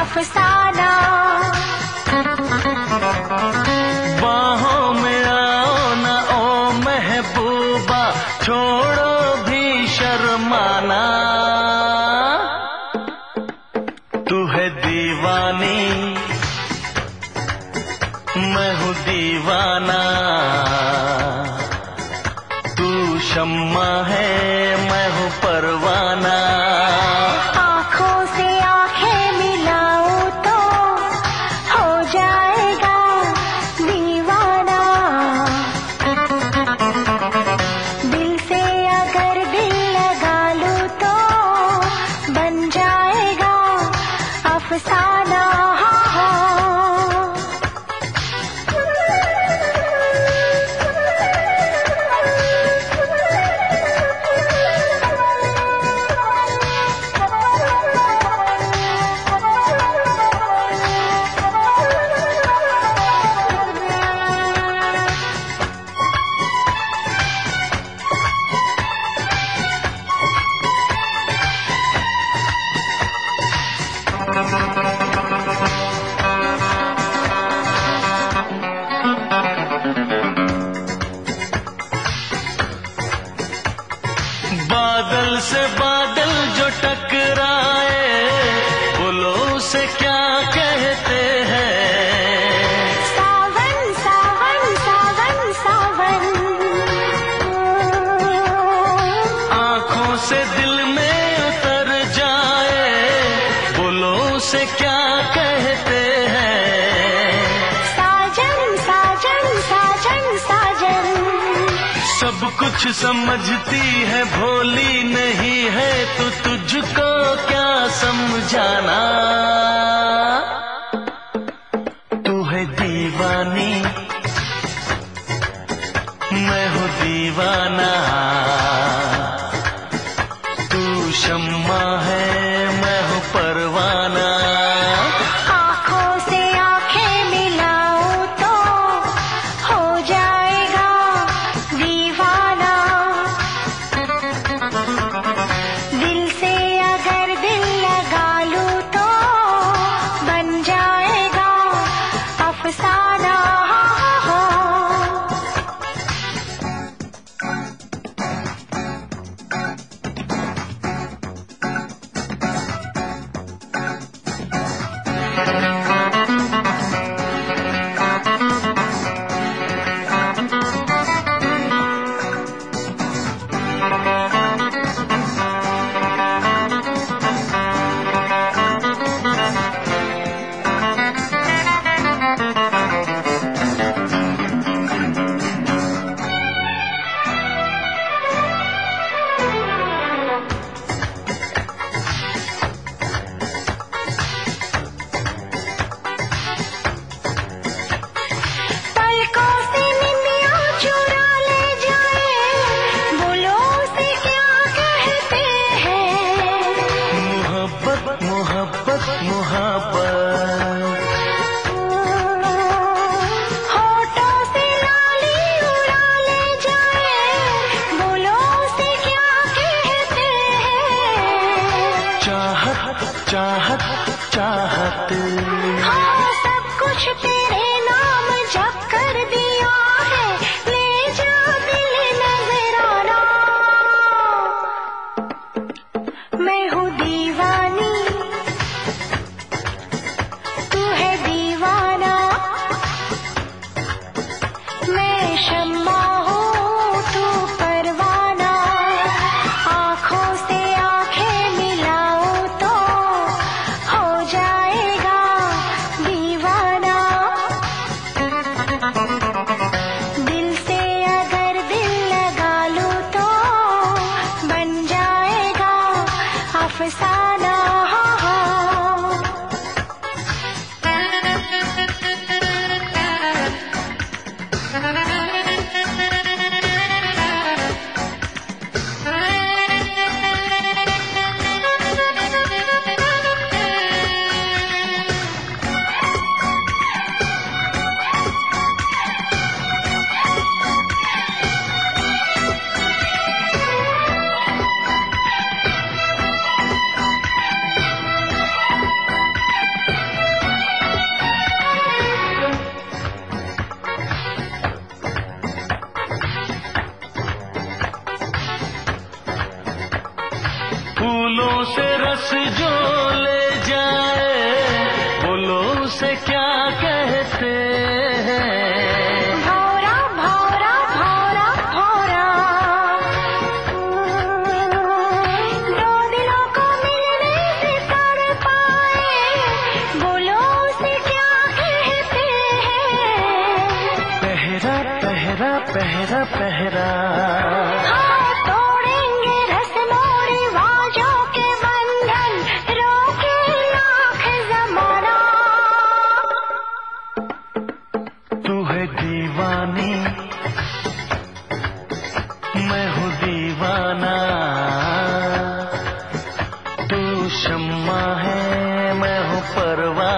अफसाना। बाहों में आओ ना ओ महबूबा, छोड़ो भी शर्माना। तू है दीवानी, मैं हूँ दीवाना। तू शम्मा है, मैं हूँ परवाना। आँखों से आँखें मिलाऊं तो हो जाएगा दीवाना। दिल से अगर दिल लगा लूं तो बन जाएगा अफसाना। बादल से बादल जो टकराए, बोलो उसे क्या कहते हैं। सावन सावन सावन सावन। आँखों से दिल में उतर जाए, बोलो उसे क्या कहते हैं। साजन साजन साजन साजन। सब कुछ समझती है, भोली नहीं है तो तुझको क्या समझाना। तू है दीवानी, मैं हूँ दीवाना। तू शम्मा है, मैं हूँ परवाना। आँखों से आँखें मिलाऊं तो हो जाएगा दीवाना। दिल से अगर दिल लगा लूं तो बन जाएगा अफसाना। चाहत चाहत हाँ, सब कुछ तेरे नाम जप कर दिया है, ले जा दिल नजराना। मैं हूँ दीवानी, तू है दीवाना। मैं शम्मा हूँ, तू परवाना। आँखों से आँखें मिलाऊं तो हो जाएगा दीवाना। उसे क्या कहते हैं? भौरा भौरा भौरा भौरा, दो दिलों को मिलने से कर पाए, बोलो उसे क्या कहते हैं? पहरा पहरा पहरा पहरा, हाँ, तोड़ेंगे रस्मों रिवाजों के बंधन, रोके लाख जमाना। तू है दीवानी, मैं हूँ दीवाना। तू शम्मा है, मैं हूँ परवाना।